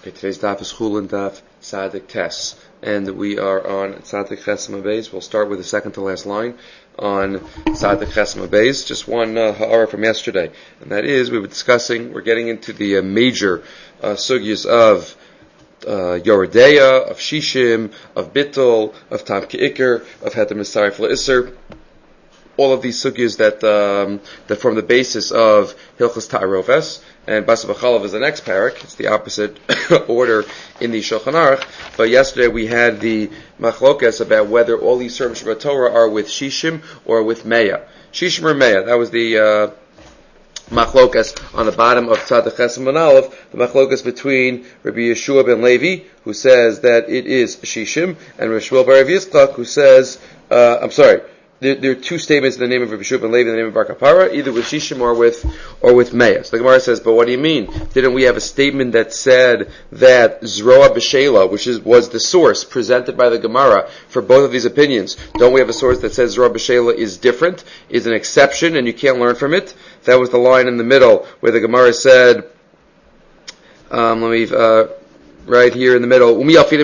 Okay, today's daf is Chulin daf Tzadik Tes, and we are on Tzadik Ches Beis. We'll start with the second to last line on Tzadik Ches Beis. Just one ha'ara from yesterday, and that is we're getting into the major sugyas of Yoredeya, of Shishim, of Bittul, of Tam Ke'ikr, of Heter Misarif L'Isser. All of these sugyas that form the basis of Hilchos Ta'aroves, and Basa B'chalav is the next parak. It's the opposite order in the Shulchan Aruch. But yesterday we had the machlokas about whether all these terms from Torah are with Shishim or with Meah. Shishim or Meah. That was the machlokas on the bottom of Tzadik Ches Aleph. The machlokas between Rabbi Yeshua ben Levi, who says that it is Shishim, and Rabbi Shmuel bar Rav Yitzchak, who says, There are two statements in the name of Rabbi Shua ben Levi and the name of Bar Kapara, either with Shishim or with Meah. So the Gemara says, but what do you mean? Didn't we have a statement that said that Zroa B'Sheila, which was the source presented by the Gemara for both of these opinions? Don't we have a source that says Zroa B'Sheila is different, is an exception, and you can't learn from it? That was the line in the middle where the Gemara said, right here in the middle,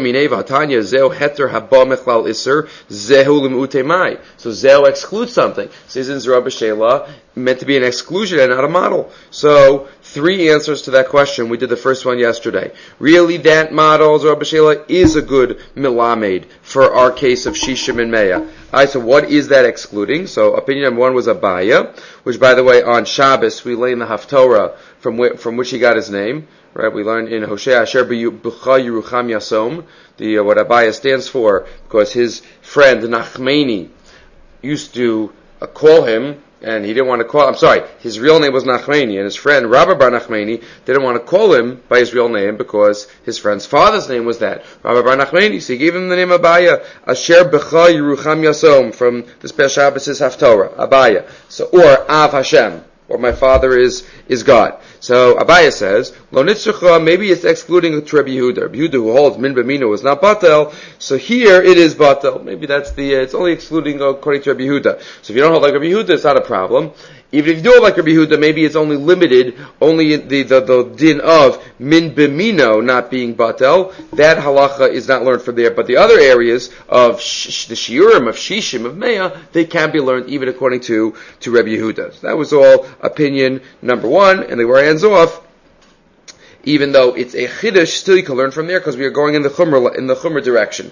so Zeo excludes something. So isn't Zroa B'Sheila meant to be an exclusion and not a model? So 3 answers to that question. We did the first one yesterday. Really, that model, Zroa B'Sheila, is a good milamed for our case of Shishim and Meah. Alright, so what is that excluding? So opinion number 1 was Abaya, which by the way on Shabbos we lay in the Haftorah from which he got his name. Right, we learned in Hosea Asher B'cha Yerucham Yasom, what Abaya stands for, because his friend Nachmani used to call him, and he didn't want to call. His real name was Nachmani, and his friend Rabbi Bar Nachmani didn't want to call him by his real name because his friend's father's name was that Rabbi Bar Nachmani. So he gave him the name Abaya, Asher B'cha Yerucham Yasom, from the Special Shabbos' Haftorah, Abaya. So or Av Hashem, or my father is God. So Abaya says, Lo nitzrucha, maybe it's excluding Rabbi Yehuda. Rabbi Yehuda, who holds min b'mino, is not batel. So here it is batel. Maybe that's it's only excluding according to Rabbi Yehuda. So if you don't hold like Rabbi Yehuda, it's not a problem. Even if you do hold like Rabbi Yehuda, maybe it's only limited, only the din of min b'mino not being batel. That halacha is not learned from there. But the other areas of the shiurim, of shishim, of meah, they can be learned even according to Rabbi Yehuda. So that was all opinion number 1, and the Gemara ends off. Even though it's a chiddush, still you can learn from there because we are going in the chumra direction.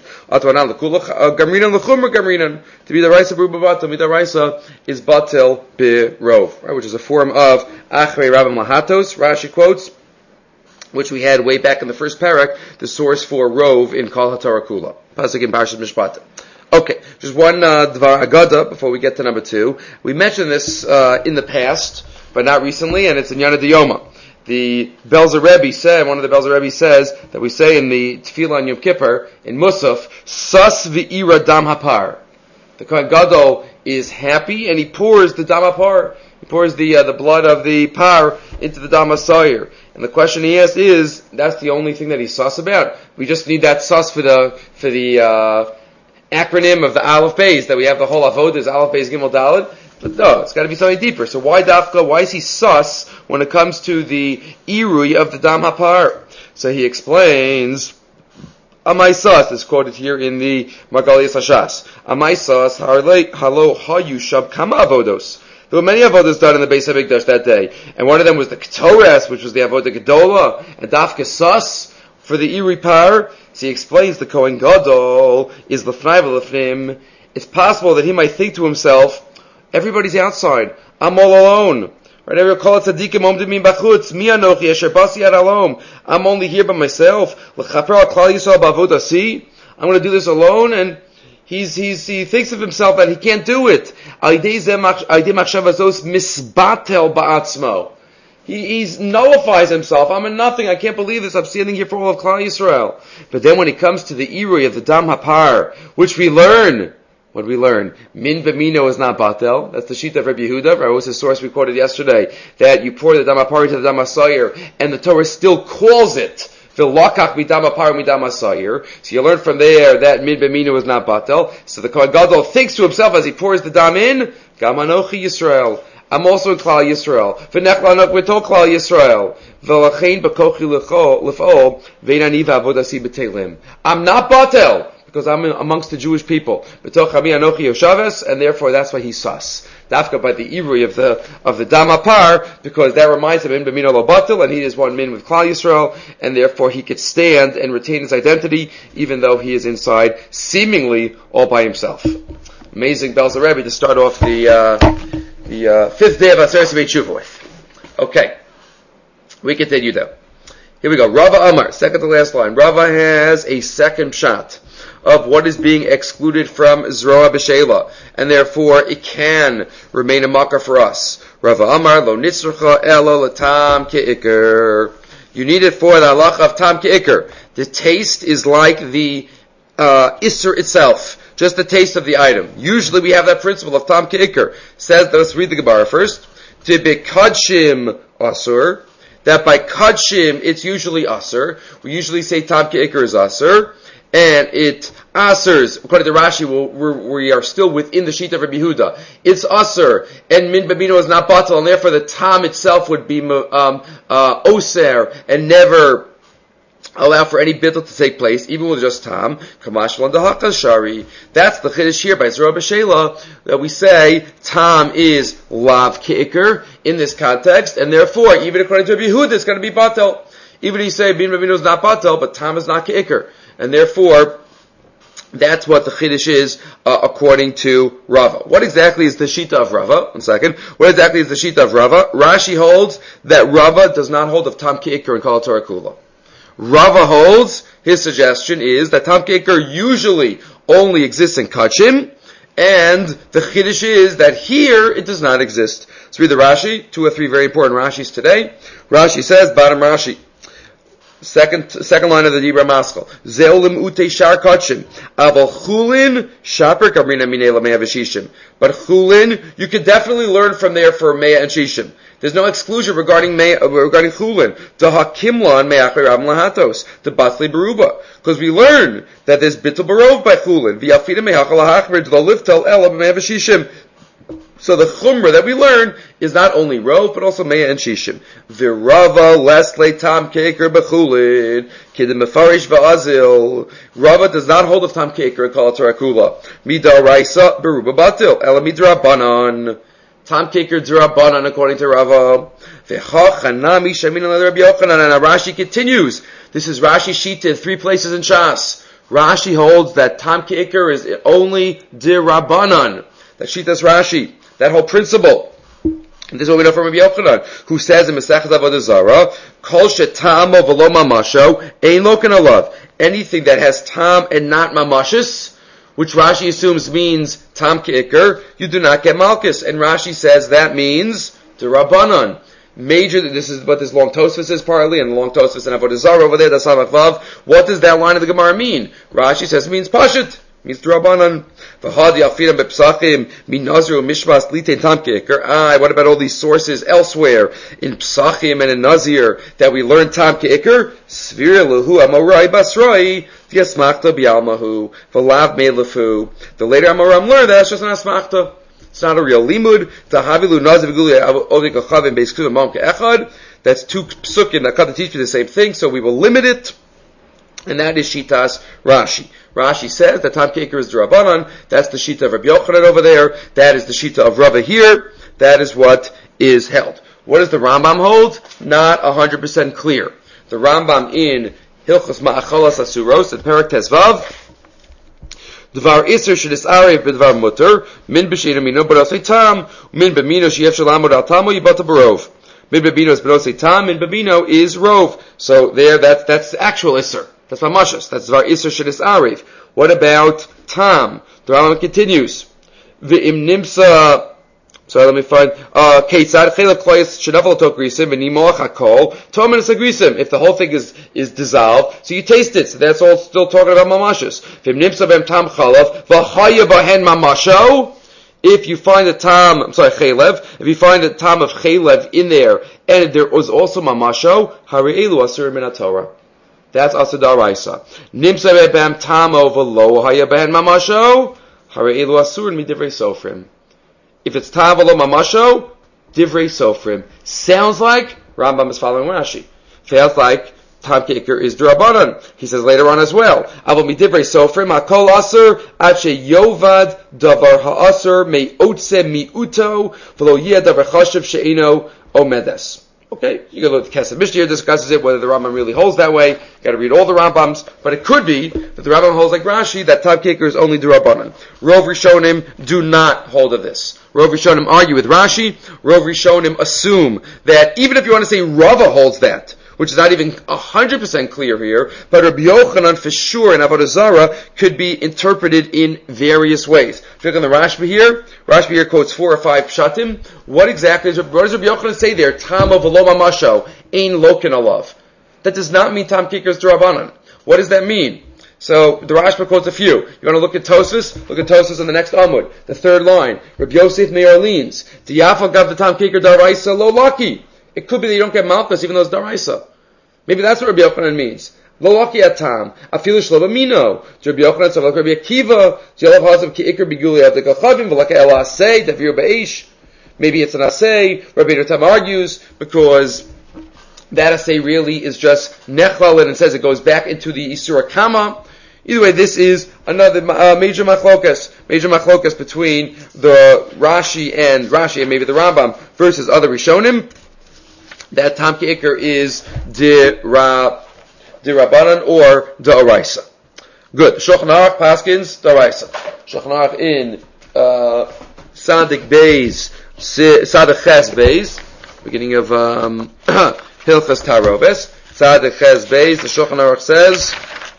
To be the raisa b'ruba batel, the raisa is batel b'rov, right, which is a form of achrei rabim lahatos. Rashi quotes, which we had way back in the first parak, the source for rov in Kol HaTorah Kula, pasuk in Parashat Mishpatim. Okay, just one dvar agada before we get to number 2. We mentioned this in the past, but not recently, and it's in Yana Diyoma. The Belzer Rebbe said, one of the Belzer Rebbe says that we say in the Tefillah on Yom Kippur in Musaf, Sas v'ira dam hapar. The Kohen Gadol is happy and he pours the dam hapar. He pours the blood of the par into the dam hasoyer. And the question he asks is, that's the only thing that he's sus about? We just need that sus for the acronym of the Aleph Beis, that we have the whole avodas, Aleph Beis Gimel Daled. But no, it's got to be something deeper. So why dafka? Why is he sus when it comes to the irui of the dam hapar? So he explains, Amai sus is quoted here in the Margalias Hashas. Amai sus halo hayu shab kama avodos. There were many avodas done in the Beis Hamikdash that day, and one of them was the Ketores, which was the avodah gedola, and dafka sus for the irui par. So he explains the Kohen Gadol is l'fnai v'l'fnim. It's possible that he might think to himself, everybody's outside. I'm all alone. Right? I'm only here by myself. I'm going to do this alone, and he thinks of himself that he can't do it. He nullifies himself. I'm a nothing. I can't believe this. I'm standing here for all of Klal Yisrael. But then when it comes to the irui of the dam hapar, which we learn, what do we learn? Min b'mino is not batel. That's the sheet of Rabbi Yehuda. That was the source we quoted yesterday. That you pour the dam hapar into the dam hasoyer, and the Torah still calls it v'lakach midam hapar midam hasoyer. So you learn from there that min b'mino is not batel. So the Kohen Gadol thinks to himself as he pours the dam in, Gam anochi Yisrael, I'm also in Klal Yisrael. V'nechlanok v'tol Klal Yisrael. V'lachein b'kochi l'f'ol v'inani v'avodasi b'telim. I'm not batel, because I'm amongst the Jewish people. B'toch ami anochi yoshaves, and therefore that's why he's sus. Dafka by the Ivri of the Damapar, because that reminds him, b'mino lo batel, and he is one min with Klal Yisrael, and therefore he could stand and retain his identity, even though he is inside, seemingly all by himself. Amazing Belzer Rebbe to start off the fifth day of Aseret Beit Tshuva with. Okay. We continue though. Here we go. Rava Amar, second to last line. Rava has a second shot of what is being excluded from Zroa B'Sheila, and therefore it can remain a makkah for us. Rava Amar, lo nitzrucha elo l'tam ke'ikr. You need it for the halacha of tam ke'ikr. The taste is like the isser itself. Just the taste of the item. Usually we have that principle of tam ke'ikr. Says, let's read the Gemara first. Tibikadshim asur. That by kadshim, it's usually asur. We usually say tam ke'ikr is asur. And it asurs, according to Rashi, we are still within the sheet of Rabbi Yehuda. It's asur, and min babino is not batal, and therefore the tam itself would be oser, and never allow for any bittul to take place, even with just tam. Kamash l'ndahakal shari. That's the chiddush here by Zroa B'Sheila, that we say tam is lav ke'ikr in this context, and therefore, even according to Rabbi Yehuda, it's going to be batal. Even if you say bin babino is not batal, but tam is not ke'ikr. And therefore, that's what the chiddush is according to Rava. What exactly is the shita of Rava? 1 second. What exactly is the shita of Rava? Rashi holds that Rava does not hold of tam ke'ikr in Kol Torah Kula. Rava holds, his suggestion is that tam ke'ikr usually only exists in kachim, and the chiddush is that here it does not exist. Let's read the Rashi, 2 or 3 very important Rashis today. Rashi says, bottom Rashi. Second line of the Dibra Maskal. Zeolim ute shar kachim. Aval chulin shaper kamrina minela mea v'shishim. But chulin, you can definitely learn from there for mea and shishim. There's no exclusion regarding chulin. The hakimlan me'achar ram lahatos. The batli beruba. Because we learn that there's bittul barov by chulin. V'yafida me'achal lahachmer to the liftel ela mea v'shishim. So the chumrah that we learn is not only rov, but also mea and shishim. V'rava lesle tam ke'ikr b'chulin, kidim mefarish v'azil. Rava does not hold of tam ke'ikr and kol Torah kula. Midaraisa beruba batil, ela midrabanan. Tam ke'ikr d'rabanan according to Rava. V'chachanami shamin al Rabbi Yochanan. And Rashi continues. This is Rashi shita in 3 places in Shas. Rashi holds that tam ke'ikr is only d'rabanan. That shitas Rashi. That whole principle. And this is what we know from Rabbi Yochanan, who says in Masechet Avodah Zarah, Kol she'tamo v'lo mamasho, ein loken alav. Anything that has tam and not mamashis, which Rashi assumes means tam ke'ikr, you do not get malchus. And Rashi says that means d'Rabbanan. This is what this long Tosfos is partly, and the long Tosfos in Avodah Zarah over there, that's Vav. What does that line of the Gemara mean? Rashi says it means pashut. Means D'Rabbanan. What about all these sources elsewhere in Psachim and in Nazir that we learn tam ke'ikr? Svir lehu amorai basroi v'yasmachta b'yalmahu v'lav me'lefu. The later Amoram learned that's just an asmachta. It's not a real limud. Tahavilu nazir v'guli odik achavim beiskuv amam ke'echad. That's 2 psukim that come to teach you the same thing, so we will limit it. And that is Shitas Rashi. Rashi says that tam ke'ikr is d'Rabbanan. That's the Shita of Rabbi Yochanan over there. That is the Shita of Rava here. That is what is held. What does the Rambam hold? Not 100% clear. The Rambam in Hilchos Ma'achalas Asuros at Perek Tezvav, Dvar Isser Shedis Arev B'Dvar Mutter Min B'Sheina Mino B'Rosei Tam Min B'Mino Sheyev Shalamod Al Tamo Yibata B'Rov. Min B'Mino is B'Rosei Tam. Min B'Mino is Rov. So there, that's the actual Isser. That's Mamashas. That's Dvar Isser Shedis Arev. What about Tam? The Rambam continues. V'im Nimsa. So let me find. Keitzad Chelak Kloyes Shenaval Tok Grisim V'Nimoach Hakol Tomen Sagrisim. If the whole thing is dissolved, so you taste it. So that's all still talking about Mamashas. V'im Nimsa V'im Tam Chalav V'Chaya B'Hen Mamasho. If you find the tam, chaylev, if you find the tam of chaylev in there, and there was also mamasho, hari'elu asur min haTorah. That's asur daraisa. Nimsa b'em tamo v'lo haya b'hen mamasho, hari'elu asur midivrei sofrim. If it's tam v'lo mamasho, Divrei Sofrim. Sounds like Rambam is following Rashi. Feels like Tam Keker is D'Rabbanan. He says later on as well. Avol midivrei Sofrim hakol aser ad sheyovad davar ha'aser me'otze mi'uto v'lo yeh davar chashav she'eno omedes. Okay, you can look at the Kesef Mishnah here, discusses it, whether the Rambam really holds that way. You got to read all the Rambams, but it could be that the Rambam holds like Rashi, that Tam Keker is only D'Rabbanan. Rov Rishonim do not hold of this. Rov Rishonim argue with Rashi. Rov Rishonim assume that even if you want to say Rava holds that, which is not even 100% clear here, but Rabbi Yochanan for sure in Avodah Zarah could be interpreted in various ways. If you look on the Rashba here quotes 4 or 5 pshatim. What does Rabbi Yochanan say there? Tam of v'lo mamasho, ein lokin alav. That does not mean Tam Keker's D'Rabbanan. What does that mean? So the Rashba quotes a few. You want to look at Tosfos? Look at Tosfos on the next Amud, the third line. Rabbi Yosef Me'Orleans, Diyafa gav the Tam Keker daraisa lo laki. It could be that you don't get Malchus even though it's daraisa. Maybe that's what Rabbi Yochanan means. Lo laki atam, afilu shlo b'mino. Rabbi Yochanan tzavak Rabbi Akiva, jelav hazav ki ikar biguli av dekachavim v'laka el asay davir ba'esh. Maybe it's an asay. Rabbi Yochanan argues because that asay really is just nechlal and it says it goes back into the Isura Kama. Either way, this is another major machlokas between the Rashi and maybe the Rambam versus other Rishonim. That Tam Keker is D'Rabbanan or D'Oraisa. Good. Shulchan Aruch Paskins D'Oraisa. Shulchan Aruch in Sadik Beis, Sadik Ches Beis, beginning of Hilchas Taroves. Sadik Ches Beis. The Shulchan Aruch says,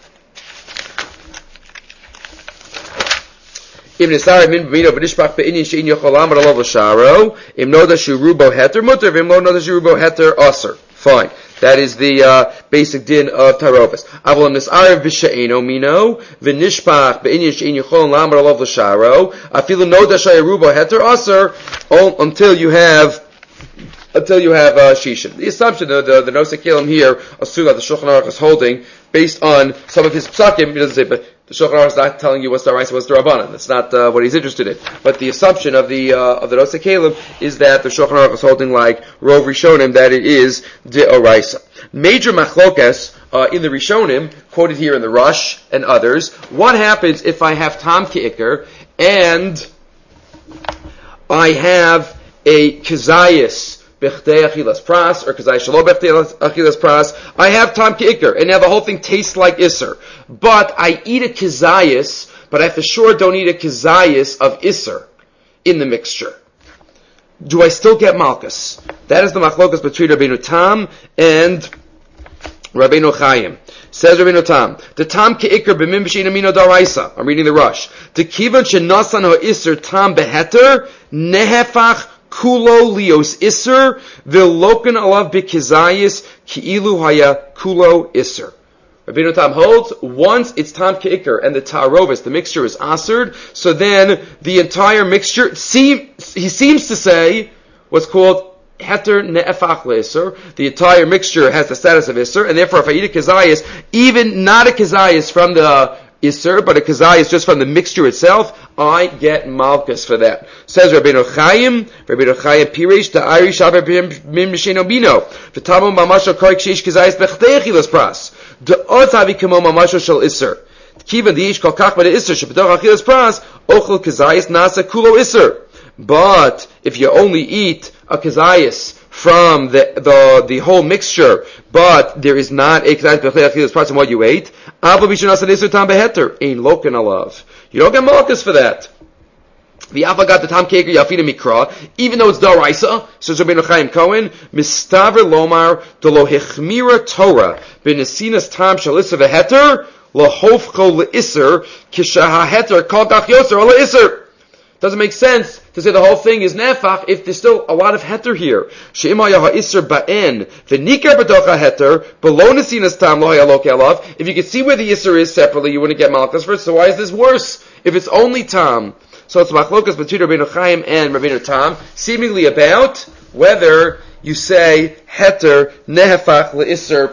Im nisar min b'mino v'nishpach be'inyin she'in yochol amar alav l'sharo, im noda shurubo heter mutter, v'im lo noda shurubo heter aser. Fine. That is the basic din of Tarovis. Avol im nisar v'she'eno mino, v'nishpach be'inyin she'in yochol amar alav l'sharo, afilu noda she'rubo heter aser, until you have Shishin. The assumption, the Nosei Kelim here, assume that the Shulchan Aruch is holding, based on some of his psakim, he doesn't say, but the Shulchan Aruch is not telling you what's D'Oraisa, what's D'Rabbanan. That's not what he's interested in. But the assumption of the Nosei Kelim is that the Shulchan Aruch is holding like Rov Rishonim, that it is D'Oraisa. Major machlokas in the Rishonim, quoted here in the Rush and others, what happens if I have Tam Keker and I have a Kazayas B'chtei achilas pras, or kazai shelo b'chtei achilas pras. I have Tam Keker, and now the whole thing tastes like Isser. But I eat a kazayas, but I for sure don't eat a kazayas of Isser in the mixture. Do I still get Malchus? That is the machlokas between Rabbeinu Tam and Rabbeinu Chaim. Says Rabbeinu Tam, the Tam Keker b'mim b'shein amino daraisa. I'm reading the Rush. The kivan shenasan ha'Isser Tam beheter nehefach kulo lios iser v'loken alav b'kizayis ki'ilu haya kulo iser. Rabbeinu Tam holds, once it's Tam Keker and the Tarovis, the mixture is asered, so then the entire mixture, he seems to say what's called heter ne'efach le'isr. The entire mixture has the status of iser, and therefore if I eat a kizayis, even not a kizayis from the Isser, but a kazayis just from the mixture itself, I get malchus for that. Says Rabbeinu Chaim Piresh Da'ari Shaber Mim Misheno Bino V'Tamo Mamasho Korik Sheish Kazayis B'Chtei Achilas Pras De'ot Havi Kamo Mamasho Shel Isser Kivan Di'ish Kol Kach B'De Isser Sheb'Toch Achilas Pras Ochel Kazayis Nasa Kulo Isser. But if you only eat a kazayis from the whole mixture, but there is not a kazayis b'chtei achilas pras in what you ate, abba b'shenas adisur tam beheter ein loken alav. You don't get malchus for that. The Alpha got the Tam Keker Yafina Mikra, even though it's D'Oraisa, says Rabbeinu Chaim Cohen, Mistaver Lomar Delo Hechmira Torah B'Nesinas Tam Shalisa V'Heter Lahofcho L'Isser Kisha HaHeter Kol Kach Yoser L'Isser. Doesn't make sense to say the whole thing is nefach if there's still a lot of heter here. She'imaya ha'isr ba'en v'nikar b'toch ha'heter below nesinas tam lo ha'yalok elav. If you could see where the isr is separately, you wouldn't get malchus for it. So why is this worse if it's only tam? So it's machlokas between Rabbeinu Chaim and Rabbeinu Tam, seemingly about whether you say heter nefach le'isr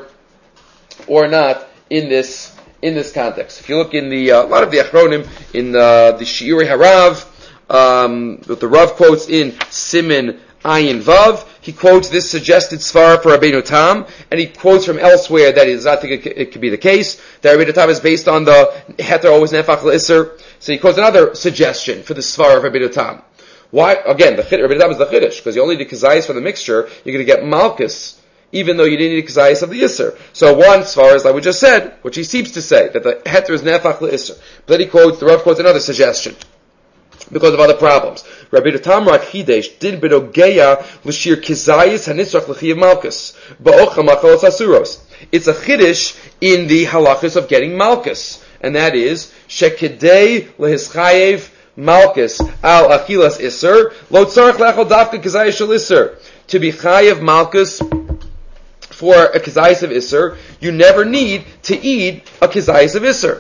or not in this context. If you look in the a lot of the achronim in the Shiurei Harav. What the Rav quotes in Simin Ayin Vav. He quotes this suggested svara for Rabbeinu Tam, and he quotes from elsewhere that he does not think it could be the case, that Rabbeinu Tam is based on the heter always nefach l'isser. So he quotes another suggestion for the svara of Rabbeinu Tam. Why? Again, Rabbeinu Tam is the chiddush, because you only need kazayis from the mixture, you're going to get malchus, even though you didn't need kazayis of the isser. So one svara is like we just said, which he seems to say, that the heter is nefach l'isser. But then he quotes, the Rav quotes another suggestion, because of other problems. Rabbeinu Tam rak chidesh din benogeya l'shir kizayis hanitzrach l'chiyav malchus ba'ocha machalos asuros. It's a chiddush in the halachas of getting malchus, and that is shekedei lehischayev malchus al achilas iser lo tzarich lechol dafka kizayis shel iser. To be chayev malchus for a kizayis of iser, you never need to eat a kizayis of iser.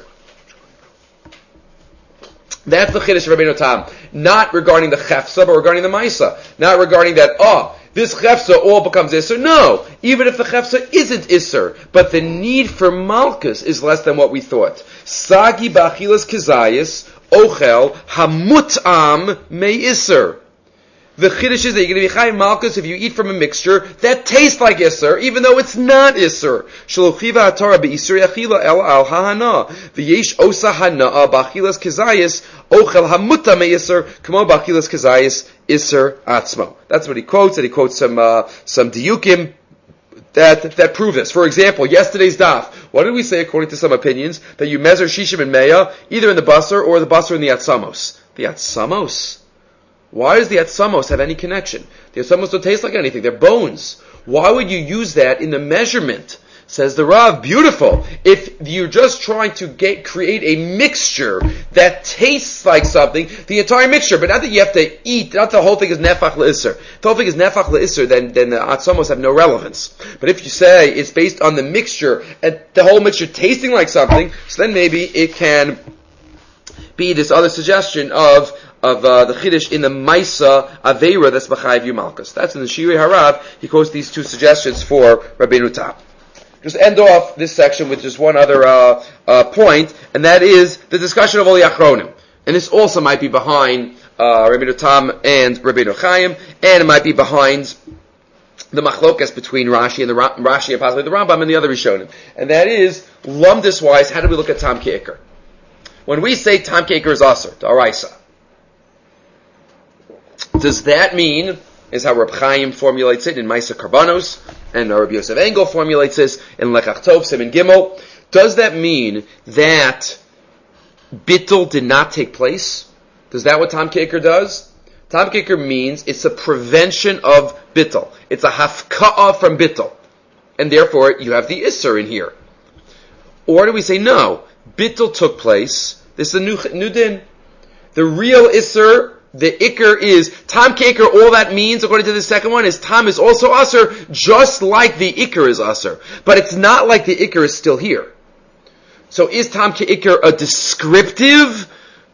That's the chiddush of Rabbeinu Tam. Not regarding the chefsa, but regarding the maisa. Not regarding that, this chefsa all becomes isser. No! Even if the chefsa isn't isser, but the need for malchus is less than what we thought. Sagi b'achilas kizayis, ochel, hamutam me isser. The chiddush is that you're going to be chayiv malchus if you eat from a mixture that tastes like isser, even though it's not isser. Shalochiva atara be'isur yachila el al hahana. V'yesh osa hana b'achilas kizayis ochel hamuta me'isser kamo b'achilas kizayis isser atzmo. That's what he quotes, and he quotes some diyukim that prove this. For example, yesterday's daf. What did we say according to some opinions? That you measure shishim and meya either in the basar or the basar in the atzamos. The atzamos? Why does the atzamos have any connection? The atzamos don't taste like anything. They're bones. Why would you use that in the measurement? Says the Rav, beautiful. If you're just trying to create a mixture that tastes like something, the entire mixture, but not that you have to eat, not the whole thing is nefach l'isser. If the whole thing is nefach l'isser, then the atzamos have no relevance. But if you say it's based on the mixture, and the whole mixture tasting like something, so then maybe it can be this other suggestion of the chiddush in the Maisa Aveira that's B'chayiv Yumalkus. That's in the Shirei Harav. He quotes these two suggestions for Rabbeinu Tam. Just end off this section with just one other point, and that is the discussion of Oli Achronim. And this also might be behind Rabbeinu Tam and Rabbeinu Chaim, and it might be behind the machlokas between Rashi and Rashi and possibly the Rambam and the other Rishonim. And that is, lumdus wise, how do we look at Tam Ke'ikr? When we say Tam Ke'ikr is Aser, to Araisa, does that mean, is how Reb Chaim formulates it in Maisa Karbanos, and Rabbi Yosef Engel formulates this in Lekach Tov, Siman Gimel, does that mean that Bittul did not take place? Is that what Tam Ke'ikr does? Tam Ke'ikr means it's a prevention of Bittul. It's a hafka'ah from Bittul. And therefore, you have the Isser in here. Or do we say, no, Bittul took place, this is a new din. The real Isser, the Iker is, Tam Ke'ikr, all that means, according to the second one, is Tam is also Aser, just like the Iker is Aser. But it's not like the Iker is still here. So is Tam Ke'ikr a descriptive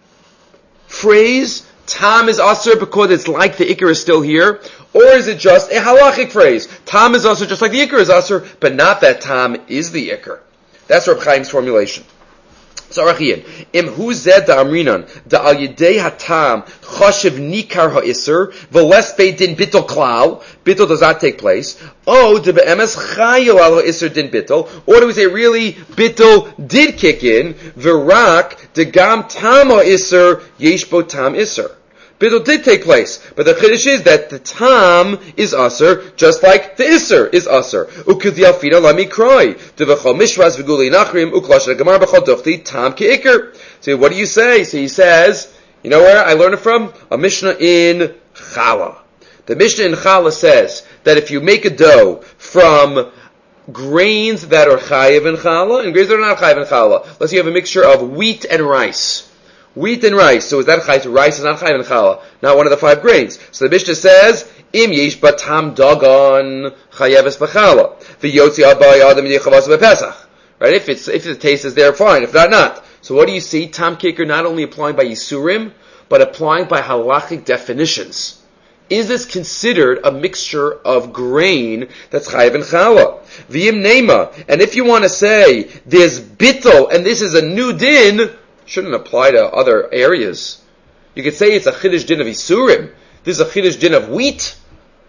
phrase? Tam is Aser because it's like the Iker is still here? Or is it just a halachic phrase? Tam is Aser just like the Iker is Aser, but not that Tam is the Iker. That's Reb Chaim's formulation. So Rachian, im hu zed da amrinan da al yedei hatam choshev nikar ha'isser v'les din bittul klal, bittul does not take place. Oh, de be'emes chayil al ha'isser din bittul, or do we say really bittul did kick in, v'rak de gam tam ha'isser yesh bo tam isser. Bittul did take place, but the chiddush is that the tam is aser, just like the iser is aser. Ukudiyafina lami kroi. Devachol mishras v'guli nachrim uklash gemar b'chol duchti tam ke'ikr. So what do you say? So he says, you know where I learned it from? A Mishnah in Chala. The Mishnah in Chala says that if you make a dough from grains that are chayiv in Chala and grains that are not chayiv in Chala, let's say you have a mixture of wheat and rice. Wheat and rice. So is that chayiv? Rice is not chayiv in challah, not one of the 5 grains. So the Mishnah says, im yesh batam dagon chayeves b'challah. V'yotzi abai adam yechavas b'pesach. Right? If the taste is there, fine. If not, not. So what do you see? Tam Ke'ikr not only applying by Yisurim, but applying by halachic definitions. Is this considered a mixture of grain that's chayiv in challah? V'yim nema. And if you want to say there's bittul and this is a new din, shouldn't apply to other areas. You could say it's a chiddush din of Isurim. This is a chiddush din of wheat.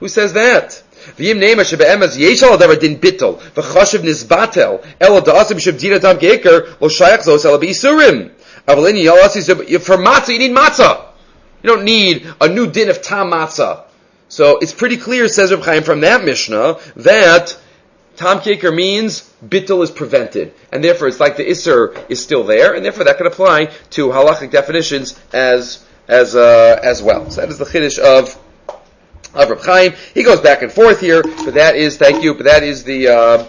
Who says that? V'im neima shebe'emaz yeshal adavar din bittel v'chashiv nisbatel elo da'asim shabdina dam ge'eker lo shayach zos ela b'isurim. Avalini yalasi, for matzah you need matzah. You don't need a new din of tam matzah. So it's pretty clear, says Reb Chaim, from that Mishnah that tam keker means bittul is prevented, and therefore it's like the iser is still there, and therefore that can apply to halachic definitions as well. So that is the chiddush of Reb Chaim. He goes back and forth here, but that is that is Reb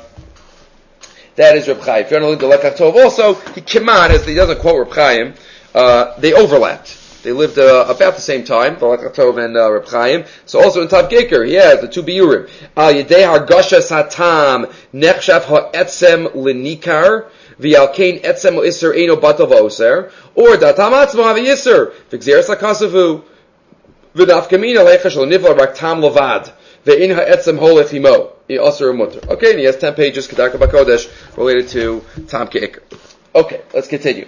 Chaim. If you want to look at the Lekach Tov also, he doesn't quote Reb Chaim. They overlapped. They lived about the same time, the Lekach Tov and Reb Chaim. So also in Tav Geker, he has the two biurim. Al Yedei Hargasha Satam Nechshav Ha'etzem L'Nikar V'Al Kain Etzem L'Isser Eino Batal V'Oser, or Datam Atzma V'Yisser V'Gzeres HaKasavu V'Naf Kamina Lechash L'Nivla Rak Tam Levad V'In Ha'etzem Holech Himo Yisser Mutter. Okay, and he has 10 pages Kedarka B'Kodesh related to Tam Geker. Okay, let's continue.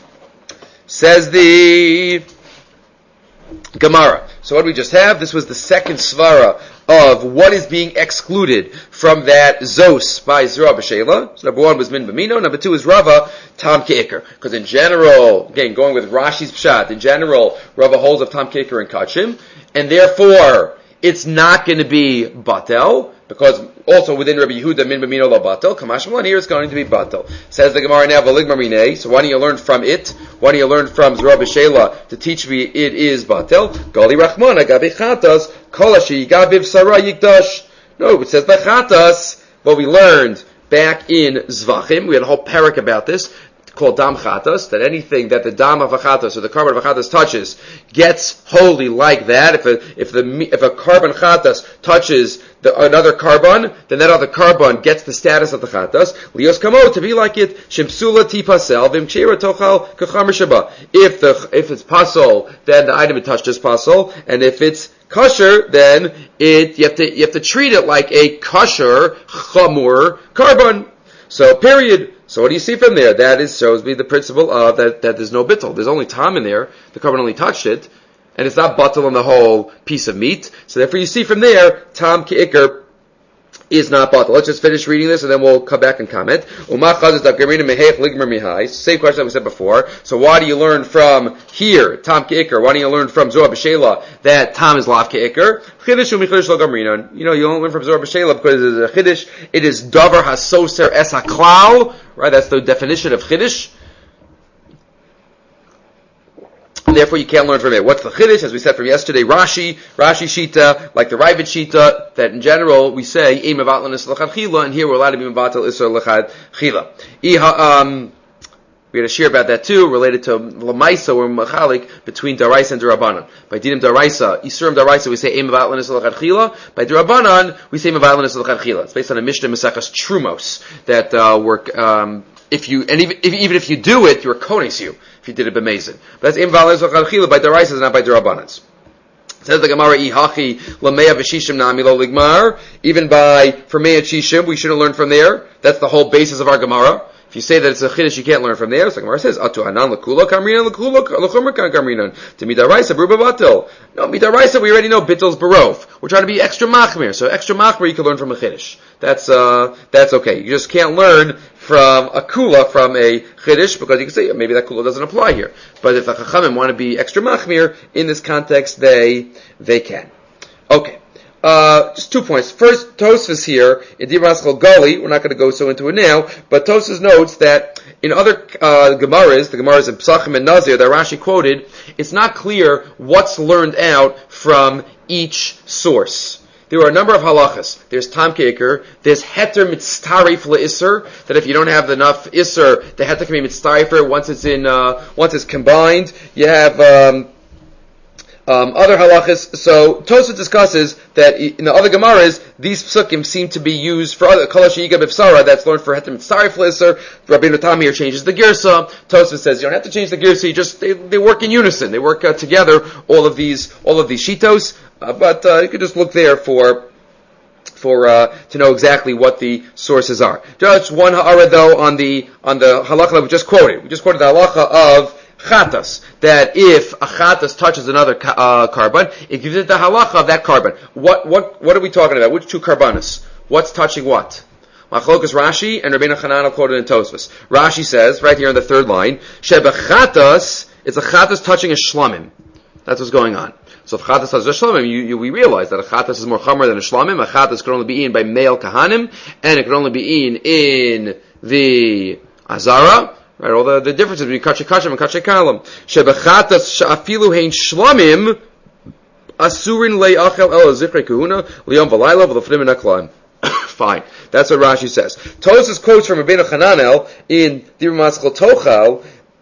Says the Gemara. So what do we just have? This was the second svara of what is being excluded from that zos by Zerah B'Shela. So number one was min b'mino. Number two is Rava tam ke'ikr. Because in general, again, going with Rashi's pshat, in general, Rava holds of tam ke'ikr and kachim, and therefore it's not going to be batel, because also within Rabbi Yehuda min b'mino lo batel. Kamash Malan, here it's going to be batel. Says the Gemara now, v'ligmar minei. So why don't you learn from it? Why don't you learn from Zerah B'Shela to teach me it is batel? Gali Rachmana gabi chatas kolashi gabiv sarah yikdash. No, it says by chatas. What we learned back in Zvachim, we had a whole parak about this, called dam chatas, that anything that the dam of a chatas or the carbon of a chatas touches gets holy like that. If a carbon chatas touches another carbon, then that other carbon gets the status of the chatas. Lios kamo, to be like it, shemsula tipasel v'imchera tochal kacham shaba. If it's pasol, then the item it touched is pasol, and if it's kosher, then you have to treat it like a kosher chamur carbon. So period. So what do you see from there? That shows me the principle of that there's no bittul. There's only tam in there. The carbon only touched it, and it's not batel on the whole piece of meat. So therefore, you see from there, tam ke'ikr is not batel. Let's just finish reading this, and then we'll come back and comment. Same question that we said before. So why do you learn from here, tam ke'ikr? Why do you learn from Zerah B'Shela that tam is lav ke'ikr? Chiddush u'michiddush lo gamrinan. You don't learn from Zerah B'Shela because it is a chiddush. It is davar hasoser es haklal. Right, that's the definition of chiddush. And therefore, you can't learn from it. What's the chiddush? As we said from yesterday, Rashi shita, like the Ravid shita, that in general we say im mevatel isur l'chad chila, and here we're allowed to be mevatel isur l'chad chila. We had a shir about that too, related to Lamaisa or Machalik between Daraisa and Darabanan. By Dinim Daraisa, Isurim Daraisa, we say Eim Mevatel Nisur L'chad Chila. By Darabanan, we say Mevatel Nisur L'chad Chila. It's based on a Mishnah Mesachas Trumos that even if you do it, you're kones you if you did it b'mezid. But that's Eim Mevatel Nisur L'chad Chila by Daraisa, not by Darabanans. Says the Gemara, Ihachi Lameya V'Shishim Nami Lo Ligmar. Even for Meya Shishim, we shouldn't learn from there. That's the whole basis of our Gemara. If you say that it's a chiddush, you can't learn from there. So the Gemara says, "Atu hanan lekula kamrinan lechumer kan kamrinan." To midaraisa beruba batil. No, midaraisa we already know bittel's barof. We're trying to be extra machmir. So extra machmir you can learn from a chiddush. That's okay. You just can't learn from a kula from a chiddush because you can say maybe that kula doesn't apply here. But if the chachamim want to be extra machmir in this context, they can. Okay. Just 2 points. First, Tosfos here in Dibras Chol Gali, we're not going to go so into it now, but Tosfos notes that in other Gemaras, the Gemaras in Pesachim and Nazir that Rashi quoted, it's not clear what's learned out from each source. There are a number of halachas. There's tam ke'ikr, there's heter mitztarif le'isser, that if you don't have enough isser, the heter can be mitztarifer once it's combined. You have other halachas. So Tosfos discusses that in the other Gemaras, these psukim seem to be used for other kolash yiga b'fsara, that's learned for heter mitzarif le'isser. Rabbeinu Tam here changes the girsa. Tosfos says you don't have to change the girsa. They work in unison. They work together. All of these shitos. But you could just look there to know exactly what the sources are. Just one ha'ara though on the halacha that we just quoted. We just quoted the halacha of Chatas, that if a chatas touches another carbon, it gives it the halacha of that carbon. What are we talking about? Which two carbonas? What's touching what? Machlokas Rashi and Rabbeinu Chananel quoted in Tosfos. Rashi says, right here in the third line, Shebechatas, it's a chatas touching a shlamim. That's what's going on. So if chatas touches a shlamim, we realize that a chatas is more chomer than a shlamim. A chatas could only be eaten by male kahanim, and it could only be eaten in the azara. Right, all the differences between kachay kachim and kachay kalam. Shebechatas afilu hein shlamim, asurin le'achel el zikre kahuna, liyom v'layla v'lefnim v'naklam. Fine. That's what Rashi says. Tosfos quotes from Rabbeinu Chananel in Dibur Maschal Tochal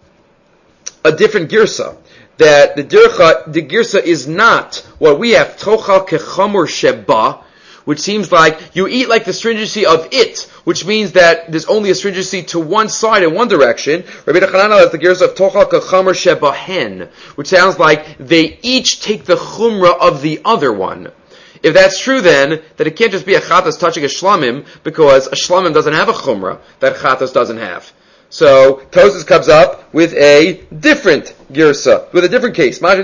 a different girsa. That the girsa is not what we have, Tochal kechamur sheba, which seems like you eat like the stringency of it, which means that there's only a stringency to one side in one direction. Rabbeinu Chananel has the girsa of Tochal kechamur sheba hen, which sounds like they each take the chumrah of the other one. If that's true, then that it can't just be a chatas touching a shlamim, because a shlamim doesn't have a chumrah that chatas doesn't have. So Tosfos comes up with a different girsa, with a different case. So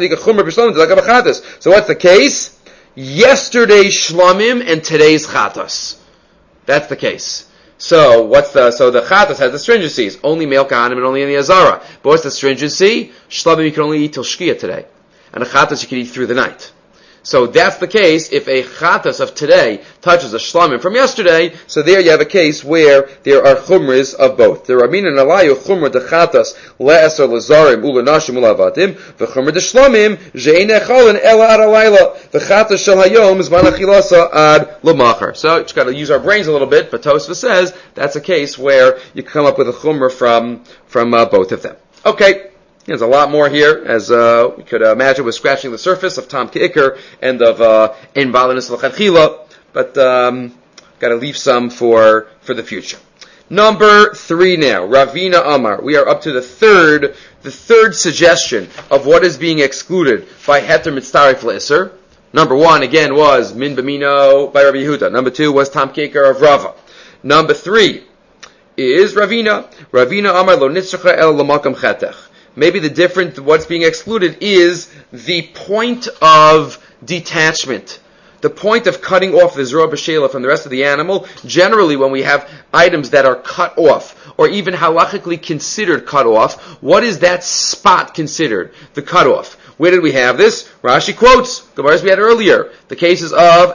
what's the case? Yesterday's shlamim and today's chatas. That's the case. So the chatas has the stringencies, only male kahanim and only in the azara. But what's the stringency? Shlamim you can only eat till shkia today, and a chatas you can eat through the night. So that's the case if a chatas of today touches a shlamim from yesterday. So there you have a case where there are chumras of both. There are min and alayu chumra de chatas le'eser lezarim ulenashim ulavadim v'chumra de shlamim she'ein echolin ela ad alayla v'chatas shel hayom zman achilasa ad lemachar. So you just got to use our brains a little bit. But Tosfos says that's a case where you come up with a chumra from both of them. Okay. There's a lot more here, as we could imagine. We're scratching the surface of Tam Ke'ikr and of Invalidus L'Chadchila, but got to leave some for the future. Number 3 now, Ravina Amar. We are up to the third suggestion of what is being excluded by Heter Mitzaref L'Isser. Number 1 again was Min B'mino by Rabbi Yehuda. Number 2 was Tam Ke'ikr of Rava. Number 3 is Ravina. Ravina Amar Lo Nitzracha El L'Makam Chetech. Maybe what's being excluded is the point of detachment. The point of cutting off the Zerah B'Sheila from the rest of the animal. Generally, when we have items that are cut off, or even halachically considered cut off, what is that spot considered? The cutoff. Where did we have this? Rashi quotes, Gemaras we had earlier, the cases of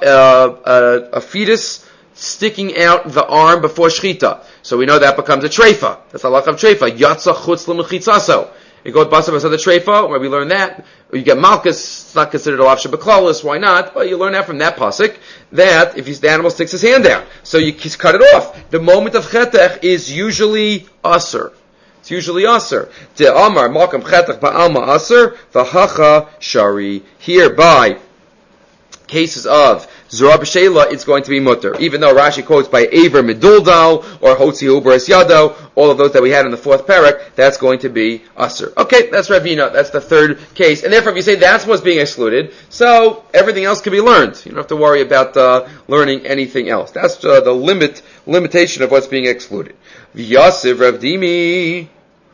a fetus sticking out the arm before shchita. So we know that becomes a treifa. That's a halach of treifa. Yatsa chutz l'mechitzaso. You go to Basav Asad the Treifa, where we learn that. You get Malchus, it's not considered a lav shebeklalis, why not? Well, you learn that from that pasuk, that if the animal sticks his hand out, so you cut it off. The moment of chetech is usually aser. It's usually aser. De amar malkam chetech ba'alma aser, v'hacha shari. Hereby, cases of Zerah B'Sheila, it's going to be mutter. Even though Rashi quotes by Aver Meduldal or Hotzi Uberes Yado, all of those that we had in the 4th parak, that's going to be Asr. Okay, that's Ravina. That's the third case. And therefore, if you say that's what's being excluded, so everything else can be learned. You don't have to worry about learning anything else. That's the limitation of what's being excluded. V'yasiv Rav Dimi.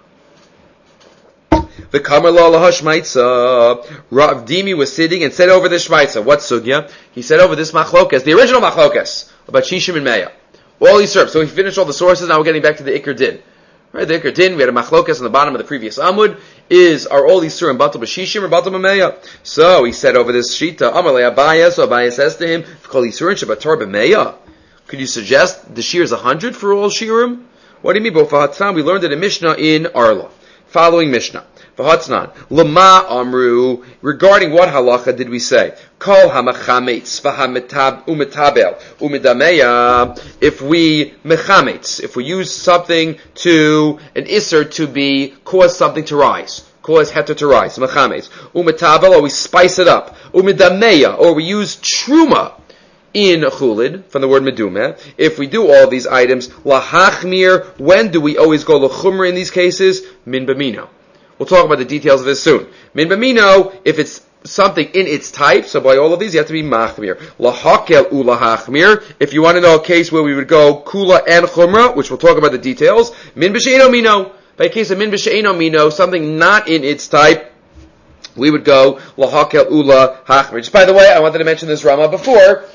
The Kamarla Lahashmaitza. Rav Dimi was sitting and said over this Shmaitza. What sugya? He said over this machlokas, the original machlokas, about Shishim and Meya. All these served. So we finished all the sources, now we're getting back to the Iker Din. Right, the Iker Din, we had a machlokas on the bottom of the previous Amud, are all these surim batal b'shishim or batal b'meya? So he said over this Shita, Amar le Abaya, so Abaya says to him, Kol yisurin shabatar b'meya. Could you suggest the shir is 100 for all shirim? What do you mean? B'fahatzan, we learned it in Mishnah in Arla. Following Mishnah. V'hatznan, Lama Amru, regarding what halacha did we say? Kol hamachametz, v'hametabel, umidameya, if we mechametz, if we use something to, an isser to be, cause something to rise, cause heter to rise, mechametz, umitabel, or we spice it up, umidameya, or we use truma, in chulid, from the word medumeh, if we do all these items, lahachmir, when do we always go lachumra in these cases? Min b'mino. We'll talk about the details of this soon. Min b'mino, if it's something in its type, so by all of these you have to be machmir. Lahakel ulahachmir, if you want to know a case where we would go kula and chumra, which we'll talk about the details, min b'sheino mino. By a case of min b'she'eno mino, something not in its type, we would go lahakel ula hachmer. Just by the way, I wanted to mention this Rama before,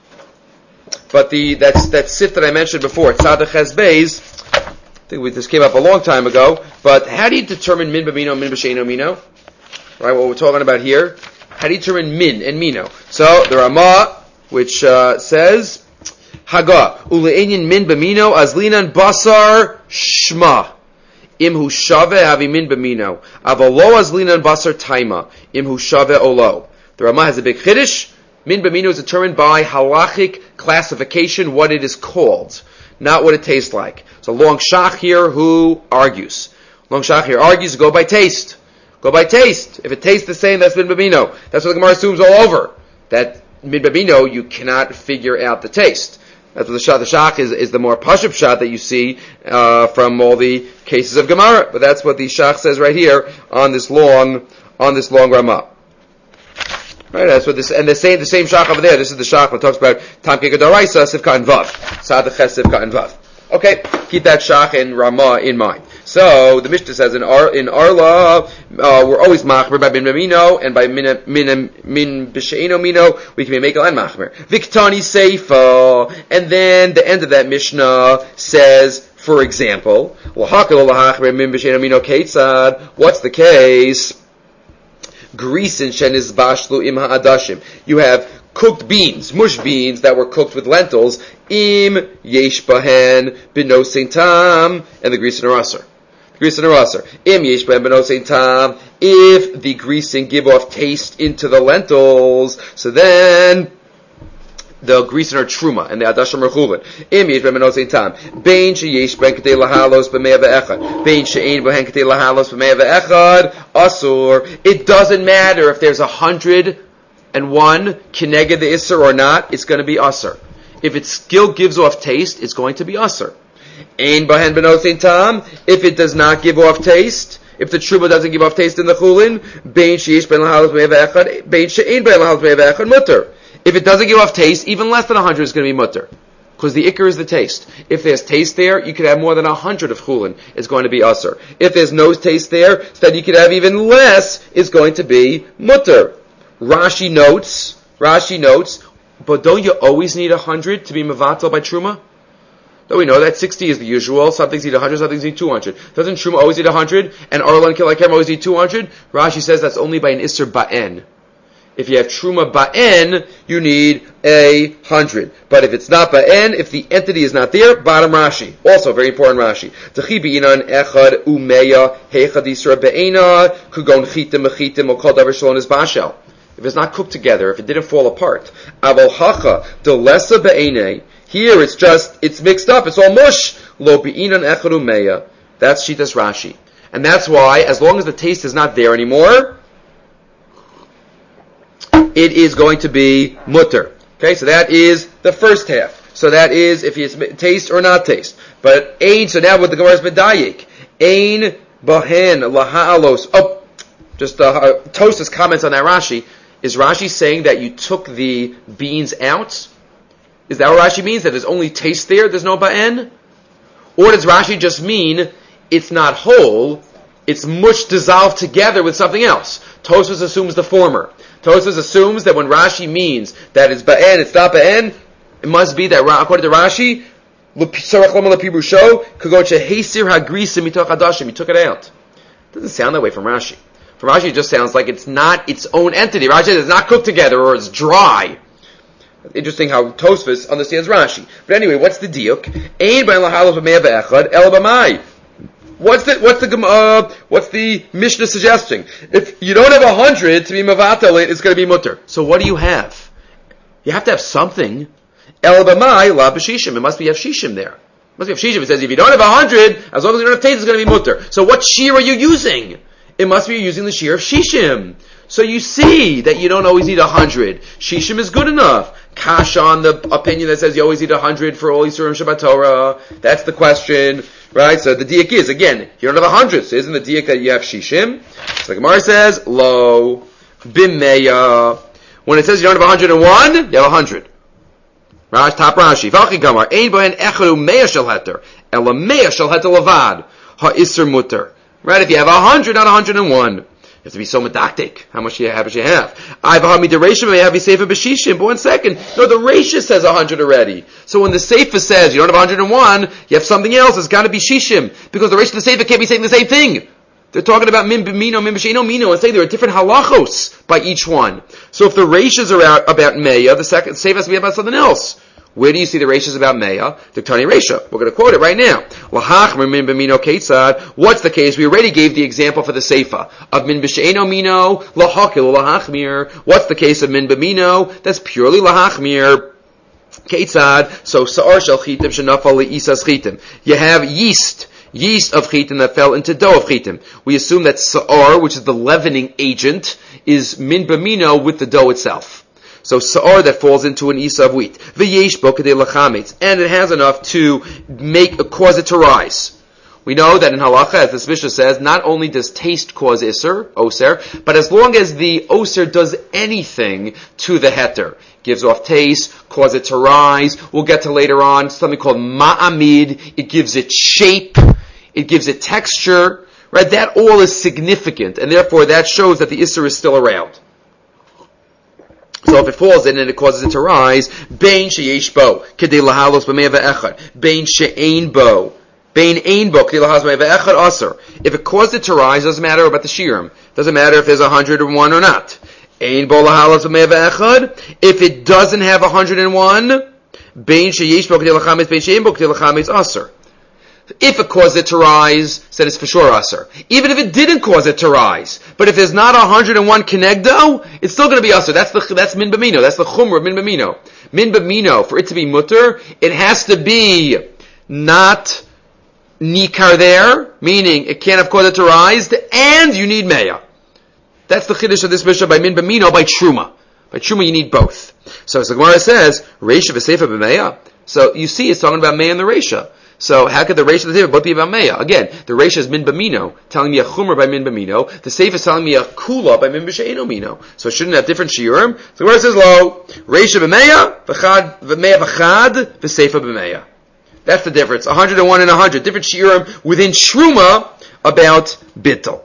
but that sif that I mentioned before, Tzadach Ches Beis, I think this came up a long time ago, but how do you determine min b'mino, min b'she'eno mino? Right, what we're talking about here. How do you determine min and mino? So, the Rama, which says, Haga, ule'inyin min b'mino, azlinan basar shma. Imhu shave havi min b'mino. Avolo azlinan basar taima. Imhu shave olo. The Rama has a big chiddush. Min b'mino is determined by halachic classification, what it is called, not what it tastes like. So Long Shach here, who argues? Long Shach here argues, go by taste. Go by taste. If it tastes the same, that's min b'mino. That's what the Gemara assumes all over. That min b'mino, you cannot figure out the taste. That's what the Shach is the more pashup shot that you see from all the cases of Gemara. But that's what the Shach says right here on this long Ramah. Right, that's what this, and the same Shach over there. This is the Shach that talks about Tamke Gedoraisa, Sivka and Vav, Sadach Ches Sivka and Vav. Okay, keep that Shach and Ramah in mind. So the Mishnah says in Arla, we're always machmer by min b'mino, and by min b'she'eno mino we can be mekel and machmer. Viktani seifa, and then the end of that Mishnah says, for example, lahakel lahachmer min b'she'eno mino keitzad. What's the case? Grisin shenis bashlu im ha'adashim. You have cooked beans, mush beans that were cooked with lentils. Im yesh bahen b'nosein tam, and the grisin are aser. Greasing or aser. Im yesh bahen b'nosein tam. If the greasing give off taste into the lentils, so then the greasing are truma, and the adashim are chulin. Im yesh bahen b'nosein tam. Bein sheyesh bahen k'tei lahalos b'mei ve'echad. Bein she'ein bahen k'tei lahalos b'mei ve'echad. Asur. It doesn't matter if there's 101 kineged the isser or not, it's going to be asur. If it still gives off taste, it's going to be asur. Ein bahen benosein tam. If it does not give off taste, if the truma doesn't give off taste in the chulin, bein sheyesh ben lahalos b'mei ve'echad, bein she'ein ben lahalos b'mei ve'echad mutter. If it doesn't give off taste, even less than 100 is going to be mutter. Because the ikar is the taste. If there's taste there, you could have more than 100 of chulin. It's going to be asur. If there's no taste there, then you could have even less. It's going to be mutter. Rashi notes, but don't you always need 100 to be mevatel by truma? Don't we know that 60 is the usual? Some things need 100, some things need 200. Doesn't truma always need 100? And Arla and Kilakem always need 200? Rashi says that's only by an isser ba'en. If you have truma ba'en, you need 100. But if it's not ba'en, if the entity is not there, bottom Rashi. Also, very important Rashi. T'chi b'inan echad umeya heichad yisra ba'ena kugon chitim mechitim or kol davar shalon is bashel. If it's not cooked together, if it didn't fall apart. Aval hacha delesa ba'ene. Here it's mixed up. It's all mush. Lo b'inan echad umeya. That's Shitas Rashi. And that's why, as long as the taste is not there anymore, it is going to be mutter. Okay, so that is the first half. So that is if it's taste or not taste. But ein, so now with the Gemara is medayik. Ein bahen laha'alos. Oh, just Tosas comments on that Rashi. Is Rashi saying that you took the beans out? Is that what Rashi means? That there's only taste there, there's no ba'en? Or does Rashi just mean it's not whole, it's mush dissolved together with something else? Tosas assumes the former. Tosas assumes that when Rashi means that it's ba'en, it's not ba'en, it must be that, according to Rashi, you took it out. It doesn't sound that way from Rashi. From Rashi, it just sounds like it's not its own entity. Rashi says it's not cooked together or it's dry. Interesting how Tosfos understands Rashi. But anyway, what's the diuk? What's the Mishnah suggesting? If you don't have 100 to be mavatel, it's going to be mutter. So what do you have? You have to have something. El b'mai la b'shishim. It must be have shishim there. It must be have shishim. It says if you don't have 100, as long as you don't have taste, it's going to be mutter. So what shear are you using? It must be you're using the shear of shishim. So you see that you don't always need 100. Shishim is good enough. Kasha on the opinion that says you always need 100 for all Yisurim Shabbat Torah. That's the question, right? So the diak is, again, you don't have 100, so isn't the diak that you have shishim? So the Gemara says, lo, bimeya. When it says you don't have 101, you have 100. Top Rashi. V'achi Gamar, ein bohen echadu meya shel heter, ela meya shel heter levad. ha'isr mutter. Right? If you have 100, not 101. You have to be so medactic. How much you have? I have the Reisha may have a Seifa b'shishim. But 1 second. No, the Reisha says 100 already. So when the Seifa says you don't have 101, you have something else. It's got to be shishim. Because the Reisha and the Seifa can't be saying the same thing. They're talking about min b'mino, min b'sheino mino, and saying there are different halachos by each one. So if the Reishas are about Meya, the second Seifa has to be about something else. Where do you see the Reishas about Meya? The Tani Reisha. We're going to quote it right now. Lahachmer min b'mino ketzad. What's the case? We already gave the example for the Seifa of min b'sheino mino, lahakil, lahachmir. What's the case of min b'mino? That's purely lahachmir. Ketzad. So sa'ar shel chitim shenafal le'isas chitim. You have yeast of chitim that fell into dough of chitim. We assume that sa'ar, which is the leavening agent, is min b'mino with the dough itself. So sa'ar that falls into an isa of wheat. V'yesh bo kedei lachametz. And it has enough to cause it to rise. We know that in halacha, as the Mishnah says, not only does taste cause oser, but as long as the oser does anything to the heter, gives off taste, cause it to rise. We'll get to later on something called ma'amid. It gives it shape. It gives it texture. Right? That all is significant, and therefore that shows that the isser is still around. So if it falls in and it causes it to rise, bein sheyesh bo kedei lahalos b'mei ve'echad, bein she'ein bo. If it caused it to rise, doesn't matter about the shiurim. Doesn't matter if there's 101 or not. If it doesn't have 101, if it caused it to rise, said it's for sure aser. Even if it didn't cause it to rise, but if there's not 101 kenegdo, it's still going to be aser. That's min b'mino. That's the chumrah of min b'mino. Min b'mino, for it to be mutter, it has to be not nikar there, meaning it can't have caused it to rise, and you need meya. That's the chiddush of this Mishnah by min b'mino, by truma. By truma you need both. So as the Gemara says, reisha v'seifa b'meya. So you see it's talking about meya and the reisha. So how could the reisha and the seifa both be about meya? Again, the reisha is min b'mino, telling me a chumrah by min b'mino. The seifa is telling me a kula by min b'she'eno mino. So it shouldn't have different shiurim. So the Gemara says lo, reisha b'meya, v'meya v'chad, v'seifa b'meya. That's the difference. 101 and 100. Different shiurim within Shruma about bittul.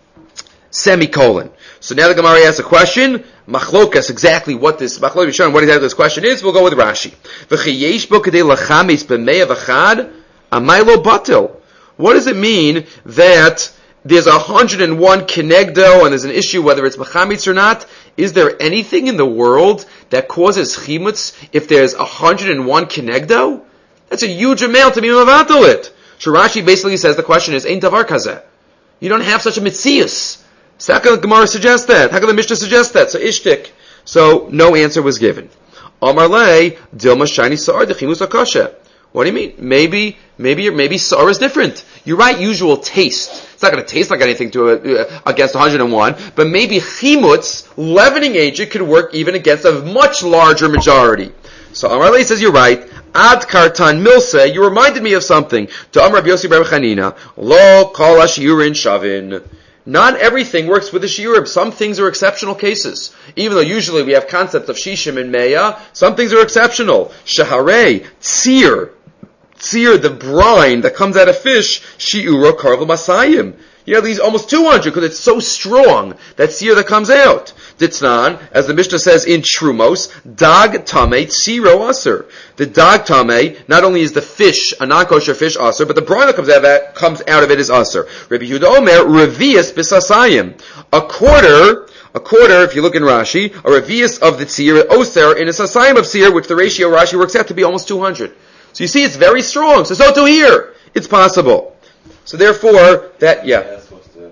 Semicolon. So now the Gemara asks a question. Machlokas, exactly what exactly this question is. We'll go with Rashi. V'cheyesh bo kedei lachamis b'meya v'chad amaylo batil. What does it mean that there's 101 kenegdo and there's an issue whether it's machamitz or not? Is there anything in the world that causes chimutz if there's 101 kenegdo? That's a huge amount to be mevatel it. So Rashi basically says the question is, Ein davar kazeh. You don't have such a mitzias. So how can the Gemara suggest that? How can the Mishnah suggest that? So ishtik. So no answer was given. Amar lei, dilma shiny sa'ar dechimus akasha. What do you mean? Maybe sa'ar is different. You're right, usual taste. It's not going to taste like anything against 101, but maybe chimutz, leavening agent, could work even against a much larger majority. So Amar lei says you're right. Ad kartan milse, you reminded me of something. To Amar Rabbi Yossi bar Chanina, lo kol hashiurin shavin. Not everything works with the shiurim. Some things are exceptional cases. Even though usually we have concepts of shishim and meya, some things are exceptional. Shaharei, tzir, the brine that comes out of fish, shiura karvel masayim. You have these almost 200 because it's so strong, that tzir that comes out. Ditznan, as the Mishnah says in Trumos, dag tame tziro aser. The dag tame, not only is the fish, a non-kosher fish aser, but the brine that comes out of it is aser. Rabbi Yehuda Omer, revius bisasayim. A quarter, if you look in Rashi, a revius of the tzir, oser, in a sasayim of tzir, which the ratio Rashi works out to be almost 200. So you see, it's very strong. So too here. It's possible. So therefore, that's supposed to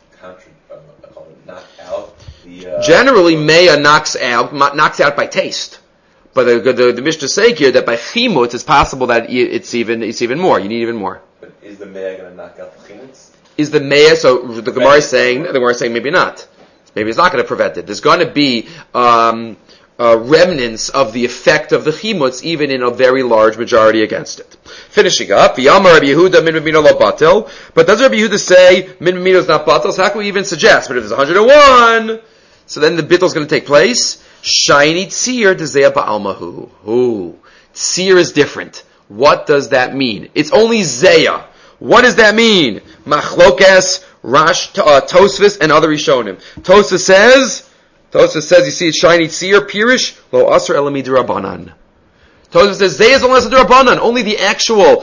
knock out the... Generally, meya knocks out by taste. But the Mishnah say here that by chimutz, it's possible that it's even more. You need even more. But is the meya going to knock out the chimutz? Is the meya, so the Gemara is saying maybe not. Maybe it's not going to prevent it. There's going to be remnants of the effect of the chimutz, even in a very large majority against it. Finishing up, Yamar Rabbi Yehuda min b'mino lo batel. But does Rabbi Yehuda say min b'mino is not batel? So how can we even suggest? But if there's 101, so then the bittul is going to take place. Shiny tzir dezeh ba'almahu. Ooh, tzir is different. What does that mean? It's only zeya. What does that mean? Machlokas, Rash, Tosfos, and other Rishonim. Tosfos says, you see it shiny tzir, pirish, lo asr elamid rabbanan. Tosfos says, Zay is only asr rabbanan. Only the actual,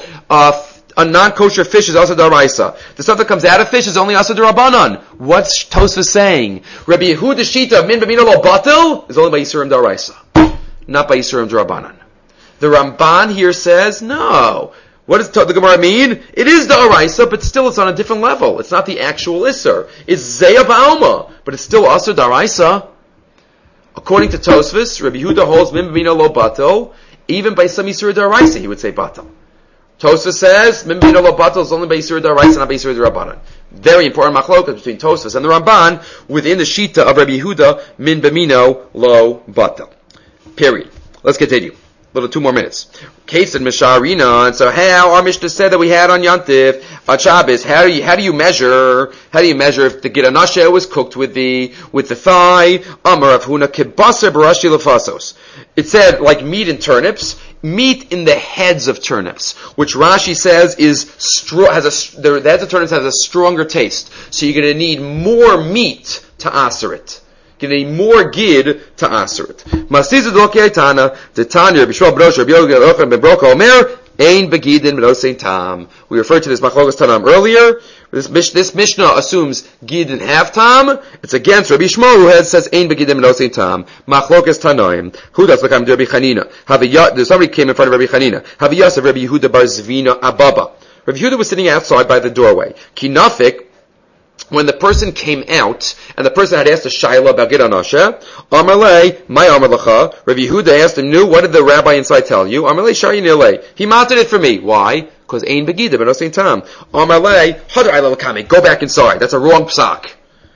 a non-kosher fish is asr daraisa. The stuff that comes out of fish is only asr rabbanan. What's Tosfos saying? Rabbi Yehuda Shita, min b'mina lo batil, is only by Yisurim daraisa. Not by Yisurim darabanan. The Ramban here says, no. What does the Gemara mean? It is the Araisa, but still it's on a different level. It's not the actual Isser. It's Zeya Ba'alma, but it's still Asr Daraisa. According to Tosfos, Rabbi Yehuda holds Min B'mina lo batil, even by some Yisur Daraisa he would say batil. Tosfos says, Min B'mina lo batil is only by Yisur Daraisa, not by Yisur Darabanan. Very important machlokas between Tosfos and the Ramban within the Shita of Rabbi Yehuda, Min B'mina lo batil. Period. Let's continue. Little 2 more minutes. Case in Misharina, and so how our Mishnah said that we had on Yantiv, on Shabbos, how do you measure if the Giranashe was cooked with the thigh? Amar Rav Huna kibasar barashi lefasos. It said like meat in turnips, meat in the heads of turnips, which Rashi says the heads of turnips has a stronger taste. So you're going to need more meat to aser it. Getting more gid to answer it. Masiza dokei tana the Tanya Bishwa Brosh Rabbi Yoga Yochanan ben Broka Omer ein begidin menosein tam. We referred to this machlokas tanam earlier. This Mishnah assumes gid and half tam. It's against Rabbi Shmuel who says ein begidin menosein tam. Machlokas tanoim. Who does l'kam Rabbi Chanina? Somebody came in front of Rabbi Chanina. Haviyas of Rabbi Yehuda bar Zvina Ababa. Rabbi Yehuda was sitting outside by the doorway. Kinafik. When the person came out, and the person had asked a shayla about Gid Anashe, Amarle, my Amar Lacha, Rabbi Yehuda asked him, what did the rabbi inside tell you? Amarle, Shari Nile. He mounted it for me. Why? Because Ein Begida, but no same time. Amarle, Hadar Ayla Lakame, go back inside. That's a wrong psak.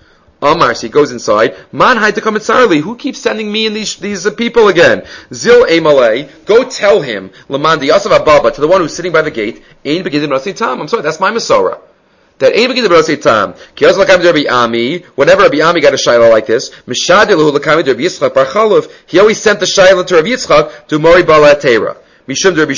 Amar, so he goes inside. Man hai to come at Sarli. Who keeps sending me and these people again? Zil Emalei, go tell him, Laman the Yasav Ababa, to the one who's sitting by the gate, Ein Begida, but no same time. I'm sorry, that's my Masorah. That ain't begin the brosei tam. Kios lakam Rabbi Ami. Whenever Rabbi Ami got a shayla like this, Mishadilahu lakam Rabbi Yitzchak bar Chalov. He always sent the shayla to Rabbi Yitzchak to Mori Bala Teira. Mishum Rabbi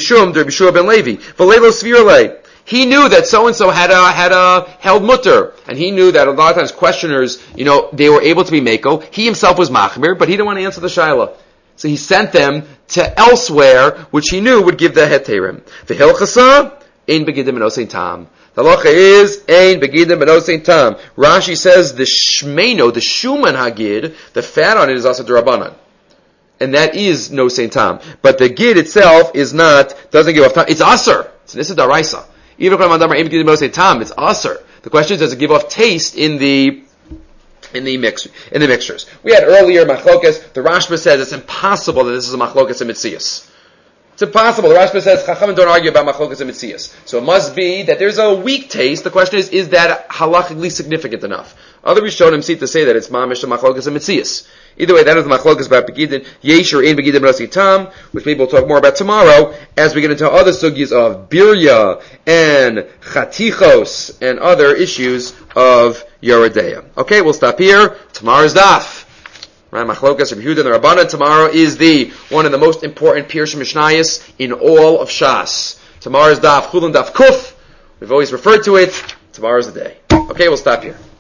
Shua ben Levi. V'leilo Svirle. He knew that so and so had a held mutter, and he knew that a lot of times questioners, they were able to be meko. He himself was machmir, but he didn't want to answer the shayla. So he sent them to elsewhere, which he knew would give the heterim. The hilchasa ein begidim enosein tam. The halacha is ein begidim enosein tam. Rashi says the shmeino, the shuman hagid, the fat on it is also d'Rabbanan, and that is nosein tam. But the gid itself is not, doesn't give off time. It's aser. It's nissa daraisa. Even if I'm ein begidim enosein tam, it's aser. The question is, does it give off taste in the mixtures? We had earlier machlokas. The Rashba says it's impossible that this is a machlokas in Mitzias. It's impossible. The Rashba says Chachamim don't argue about machlokas and mitzias. So it must be that there's a weak taste. The question is that halachically significant enough? Other Rishonim seem to say that it's mamish machlokas and mitzias. Either way, that is the machlokas about begidin yesh or ein begidin rasi tam, which maybe we'll talk more about tomorrow as we get into other sugyas of birya and chatichos and other issues of Yeridea. Okay, we'll stop here. Tomorrow's daf. Right, Machlokas, Rabbi Yehuda, and the Rabbanan. Tomorrow is one of the most important Pirush Mishnayos in all of Shas. Tomorrow's daf, Chulin daf Kuf. We've always referred to it. Tomorrow's the day. Okay, we'll stop here.